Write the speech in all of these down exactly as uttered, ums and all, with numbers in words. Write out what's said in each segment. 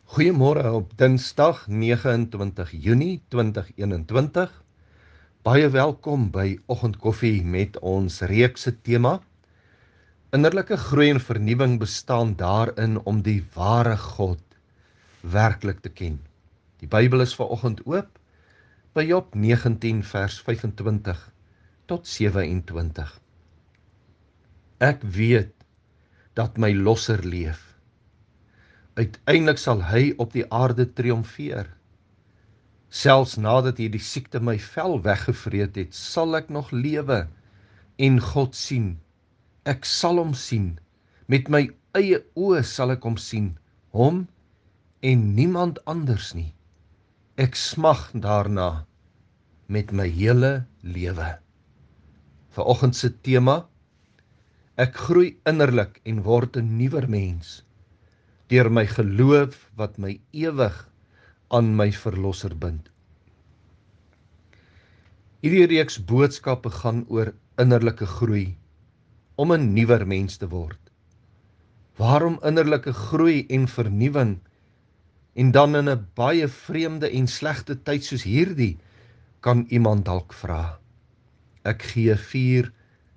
Goeiemôre op Dinsdag nege en twintig Junie twintig eenentwintig. Baie welkom by Oggendkoffie met ons reekse tema. Innerlike groei en vernuwing bestaan daarin om die ware God werklik te ken. Die Bybel is vanoggend oop by Job negentien vers vyfentwintig tot sewe-en-twintig. Ek weet dat my losser leef. Uiteindelik sal hy op die aarde triomfeer. Selfs nadat hy die siekte my vel weggevreet het, sal ek nog lewe en God sien. Ek sal hom sien. Met my eie oë sal ek hom sien, hom en niemand anders nie. Ek smag daarna met my hele lewe. Vanoggend se tema: ek groei innerlik en word 'n nuwer mens deur my geloof wat my ewig aan my verlosser bind. Hierdie reeks boodskappe gaan oor innerlike groei, om 'n nuwer mens te word. Waarom innerlike groei en vernuwing, en dan in 'n baie vreemde en slegte tyd soos hierdie, kan iemand dalk vra. Ek gee vier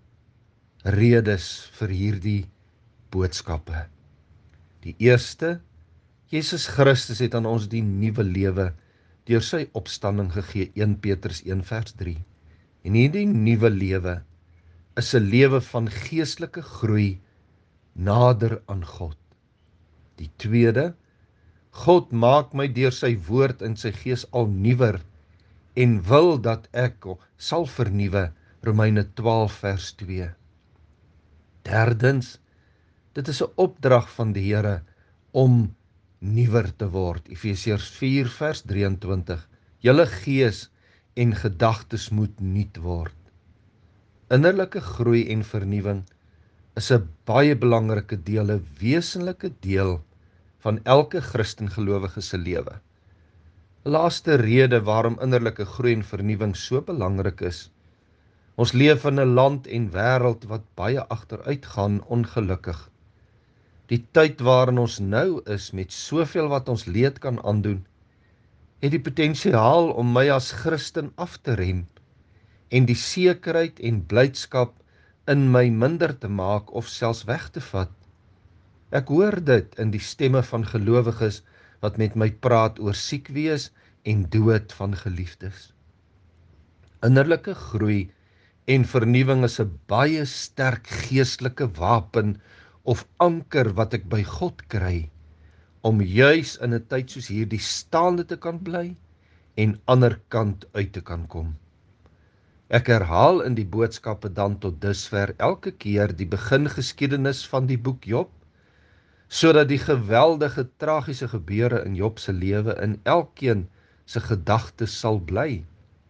redes vir hierdie boodskappe. Die eerste: Jesus Christus het aan ons die nuwe lewe deur sy opstanding gegee, een Petrus een vers drie. En hierdie nuwe lewe is 'n lewe van geestelike groei nader aan God. Die tweede: God maak my deur sy woord en sy gees al nuwer en wil dat ek sal vernuwe, Romeine twaalf vers twee. Derdens: dit is 'n opdrag van die Here om nuwer te word, Efesiërs vier vers drieëntwintig. Julle gees en gedagtes moet nuut word. Innerlike groei en vernuwing is 'n baie belangrike deel, 'n wesenlike deel van elke Christen gelowige se lewe. Laaste rede waarom innerlike groei en vernuwing so belangrik is: ons leef in 'n land en wêreld wat baie agteruit gaan, ongelukkig. Die tyd waarin ons nou is, met soveel wat ons leed kan aandoen, het die potensiaal om my as Christen af te rem en die sekerheid en blydskap in my minder te maak of selfs weg te vat. Ek hoor dit in die stemme van gelowiges wat met my praat oor siek wees en dood van geliefdes. Innerlike groei en vernuwing is 'n baie sterk geestelike wapen of anker wat ek by God kry, om juis in 'n tyd soos hierdie staande te kan bly en ander kant uit te kan kom. Ek herhaal in die boodskappe dan tot dusver elke keer die begingeskiedenis van die boek Job, sodat die geweldige tragiese gebeure in Job se lewe in elkeen se gedagtes sal bly.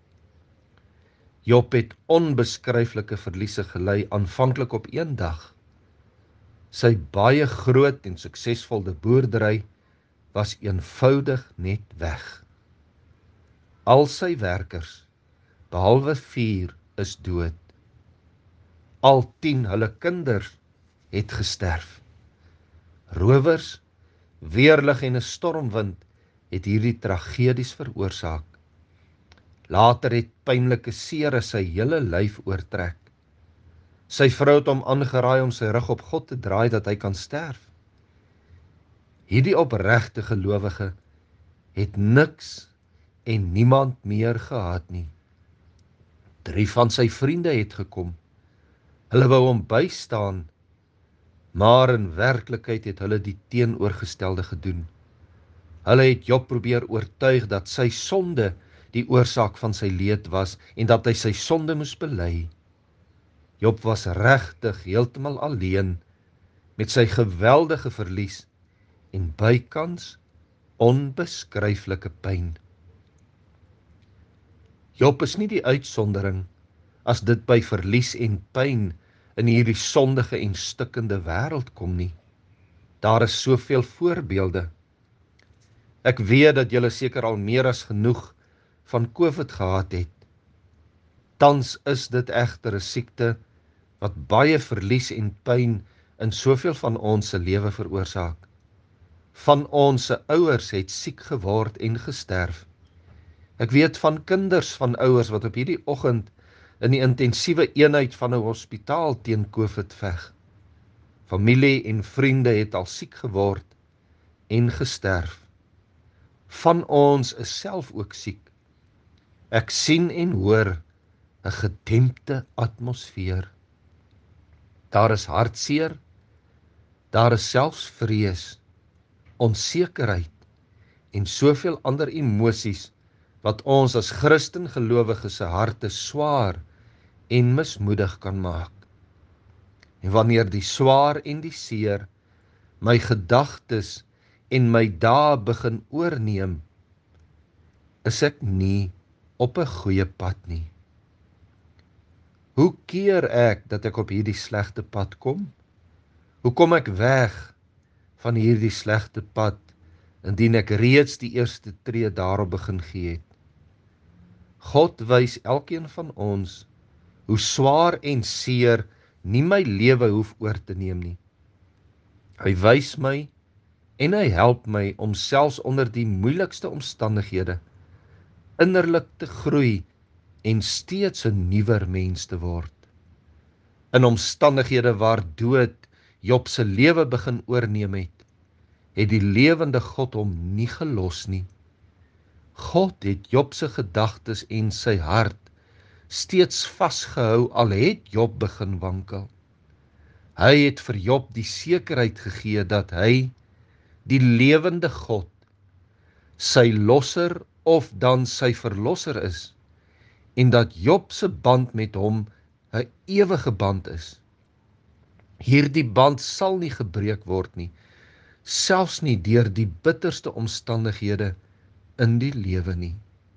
Job het onbeskryflike verliese gely, aanvanklik op een dag. Sy baie groot en suksesvolle boerdery was eenvoudig net weg. Al sy werkers, behalwe vier, is dood. Al tien hulle kinders het gesterf. Rowers, weerlig en 'n stormwind het hierdie tragedies veroorsaak. Later het pynlike sere sy hele lyf oortrek. Sy vrou het hom aangeraai om sy rug op God te draai dat hy kan sterf. Hierdie opregte gelowige het niks en niemand meer gehad nie. Drie van sy vriende het gekom. Hulle wou hom bystaan, maar in werklikheid het hulle die teenoorgestelde gedoen. Hulle het Job probeer oortuig dat sy sonde die oorsaak van sy leed was en dat hy sy sonde moes bely. Job was regtig heeltemal alleen met sy geweldige verlies en bykans onbeskryflike pyn. Job is nie die uitsondering as dit by verlies en pyn in hierdie sondige en stikkende wêreld kom nie. Daar is soveel voorbeelde. Ek weet dat julle seker al meer as genoeg van COVID gehad het. Tans is dit egter 'n siekte wat baie verlies en pyn in soveel van ons se lewe veroorsaak. Van ons se ouers het siek geword en gesterf. Ek weet van kinders van ouers wat op hierdie oggend in die intensiewe eenheid van 'n hospitaal teen COVID veg. Familie en vriende het al siek geword en gesterf. Van ons is self ook siek. Ek sien en hoor 'n gedempte atmosfeer. Daar is hartseer, daar is selfs vrees, onsekerheid en soveel ander emosies wat ons as Christen gelowiges se harte swaar en mismoedig kan maak. En wanneer die swaar en die seer my gedagtes en my dae begin oorneem, is ek nie op 'n goeie pad nie. Hoe keer ek dat ek op hierdie slegte pad kom? Hoe kom ek weg van hierdie slegte pad, indien ek reeds die eerste tree daarop begin gee het? God wys elkeen van ons hoe swaar en seer nie my lewe hoef oor te neem nie. Hy wys my en hy help my om selfs onder die moeilikste omstandighede innerlik te groei en steeds 'n nuwer mens te word. In omstandighede waar dood Job se lewe begin oorneem het, het die lewende God hom nie gelos nie. God het Job se gedagtes en sy hart steeds vasgehou al het Job begin wankel. Hy het vir Job die sekerheid gegee dat hy, die lewende God, sy losser of dan sy verlosser is, en dat Job se band met hom 'n ewige band is. Hierdie band sal nie gebreek word nie, selfs nie deur die bitterste omstandighede in die lewe nie.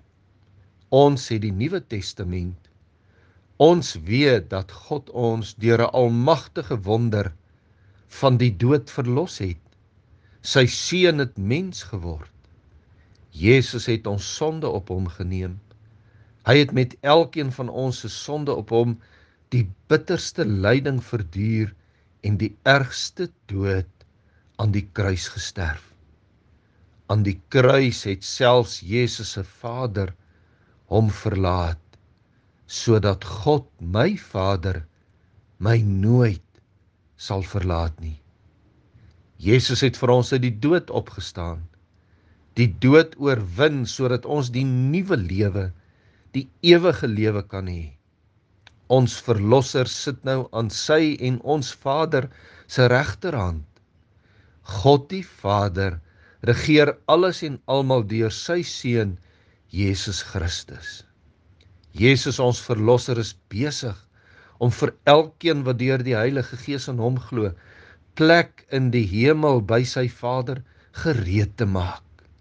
Ons het die Nuwe Testament. Ons weet dat God ons deur 'n almagtige wonder van die dood verlos het. Sy seun het mens geword. Jesus het ons sonde op hom geneem. Hy het met elkeen van ons se sonde op hom die bitterste lyding verduur en die ergste dood aan die kruis gesterf. Aan die kruis het selfs Jesus se Vader hom verlaat, sodat God, my Vader, my nooit sal verlaat nie. Jesus het vir ons uit die dood opgestaan, die dood oorwin sodat ons die nuwe lewe, die ewige lewe kan hê. Ons verlosser sit nou aan sy en ons Vader se regterhand. God die Vader regeer alles en almal deur sy seun Jesus Christus. Jesus ons verlosser is besig om vir elkeen wat deur die Heilige Gees in hom glo, plek in die hemel by sy Vader gereed te maak.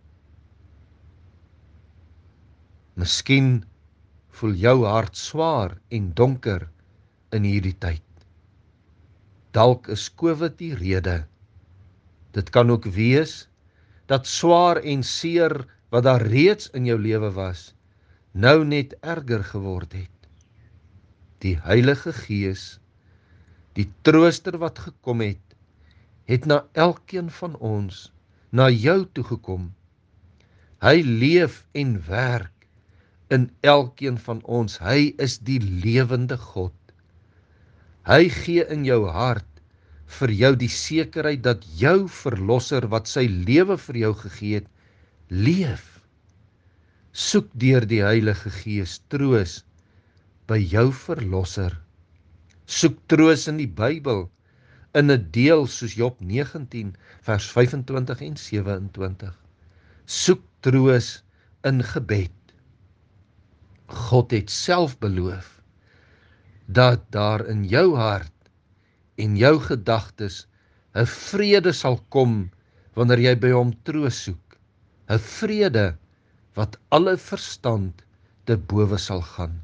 Miskien voel jou hart swaar en donker in hierdie tyd. Dalk is COVID die rede. Dit kan ook wees dat swaar en seer wat daar reeds in jou lewe was, nou net erger geword het. Die Heilige Gees, die trooster wat gekom het, het na elkeen van ons, na jou toegekom. Hy leef en werk in elkeen van ons. Hy is die lewende God. Hy gee in jou hart vir jou die sekerheid dat jou verlosser wat sy lewe vir jou gegee het, leef. Soek deur die Heilige Gees troos by jou verlosser. Soek troos in die Bybel, in 'n deel soos Job negentien vers vyfentwintig en sewe-en-twintig. Soek troos in gebed. God het self beloof dat daar in jou hart en jou gedagtes 'n vrede sal kom wanneer jy by hom troos soek. 'n Vrede wat alle verstand te bowe sal gaan.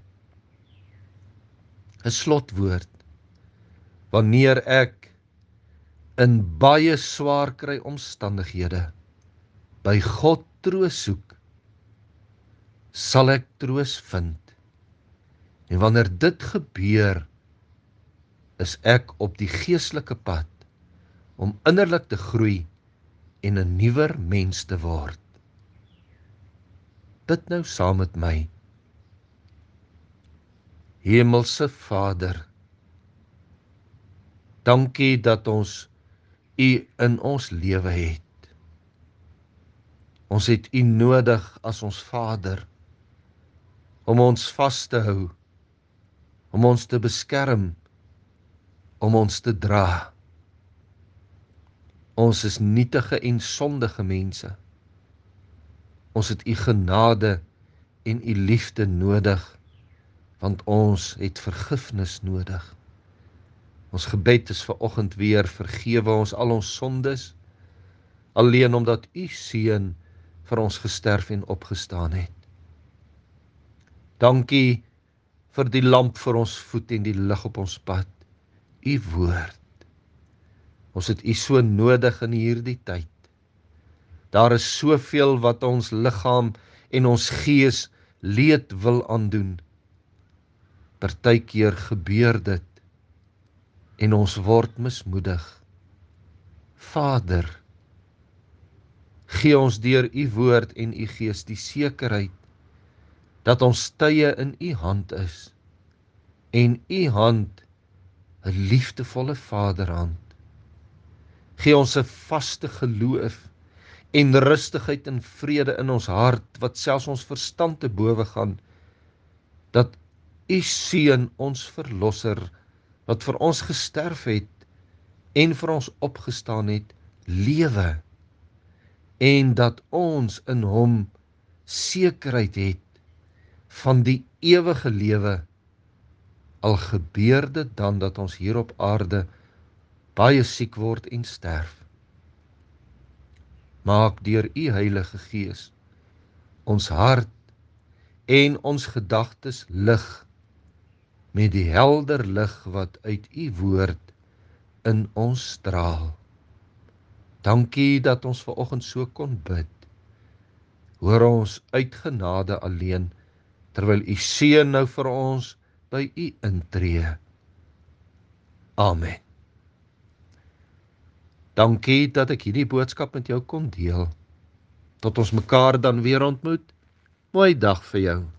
'n Slotwoord. Wanneer ek in baie swaar kry omstandighede by God troos soek, sal ek troos vind. En wanneer dit gebeur, is ek op die geestelike pad om innerlik te groei en 'n nuwer mens te word. Bid nou saam met my. Hemelse Vader, dankie dat ons U in ons lewe het. Ons het U nodig as ons Vader, om ons vas te hou, om ons te beskerm, om ons te dra. Ons is nietige en sondige mense. Ons het U genade en U liefde nodig, want ons het vergifnis nodig. Ons gebed is vanoggend weer, vergewe ons al ons sondes, alleen omdat U Seun vir ons gesterf en opgestaan het. Dankie vir die lamp vir ons voet en die lig op ons pad, U woord. Ons het U so nodig in hierdie tyd. Daar is soveel wat ons liggaam en ons gees leed wil aandoen. Partykeer gebeur dit en ons word mismoedig. Vader, gee ons deur U woord en U Gees die sekerheid dat ons tye in U hand is en U hand 'n liefdevolle Vaderhand. Gee ons 'n vaste geloof en rustigheid en vrede in ons hart wat selfs ons verstand te bowe gaan, dat U Seun, ons Verlosser, wat vir ons gesterf het en vir ons opgestaan het, lewe, en dat ons in Hom sekerheid het van die ewige lewe, al gebeur dit dan dat ons hier op aarde baie siek word en sterf. Maak deur U Heilige Gees ons hart en ons gedagtes lig met die helder lig wat uit U woord in ons straal. Dankie dat ons vanoggend so kon bid. Hoor ons uit genade alleen, terwyl U Seun nou vir ons by U intree. Amen. Dankie dat ek hierdie boodskap met jou kon deel. Tot ons mekaar dan weer ontmoet. Mooi dag vir jou.